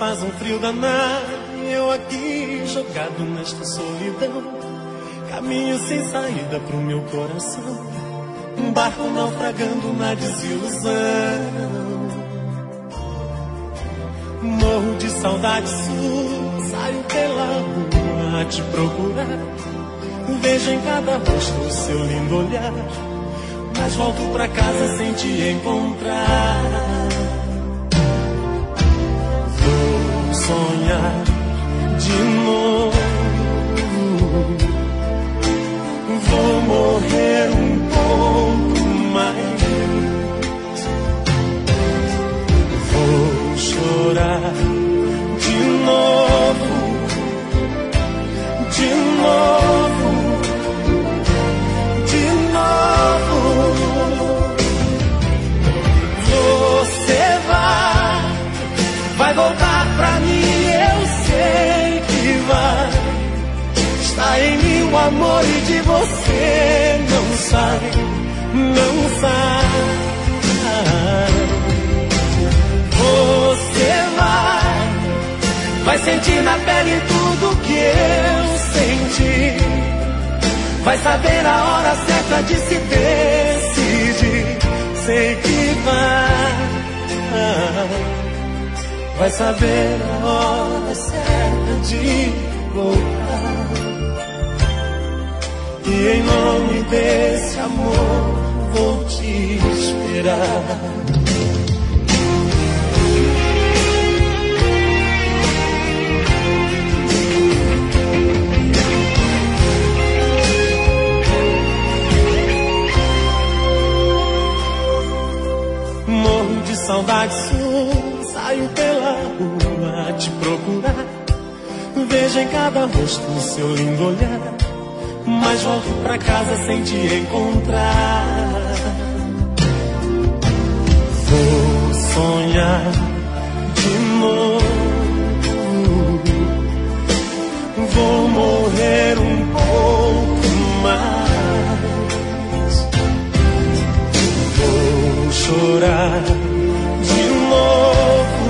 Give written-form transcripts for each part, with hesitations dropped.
faz um frio danado e eu aqui jogado nesta solidão. Caminho sem saída pro meu coração, um barco naufragando na desilusão. Morro de saudade sua, saio pela rua a te procurar. Vejo em cada rosto o seu lindo olhar, mas volto pra casa sem te encontrar. Vou sonhar de novo, vou morrer um pouco mais, vou chorar de novo, de novo, de novo. Você vai voltar pra mim, eu sei que vai. Está em mim o amor e de você não sai, não sai. Você vai sentir na pele tudo que eu senti. Vai saber a hora certa de se decidir. Sei que vai saber a hora certa de voltar. E em nome desse amor vou te esperar. Morro de saudade sua, saio pela rua a te procurar. Vejo em cada rosto o seu lindo olhar, mas volto pra casa sem te encontrar. Vou sonhar de novo, vou morrer um pouco mais, vou chorar de novo,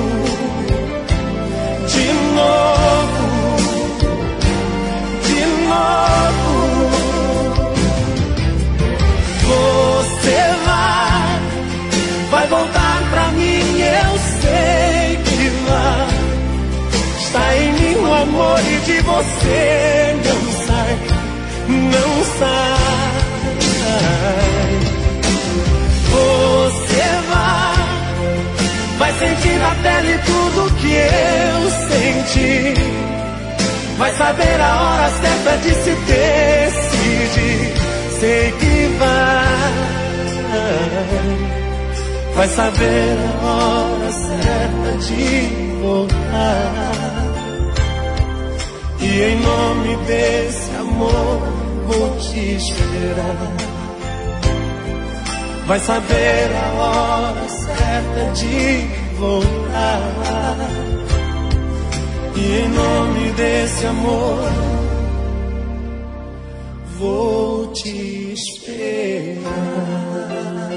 de novo, de novo. Você vai voltar pra mim, eu sei que vai. Está em mim o amor e de você não sai, não sai. Você vai sentir na pele tudo que eu senti. Vai saber a hora certa de se decidir. Sei que vai saber a hora certa de voltar. E em nome desse amor vou te esperar. Vai saber a hora certa de voltar. E em nome desse amor vou te esperar.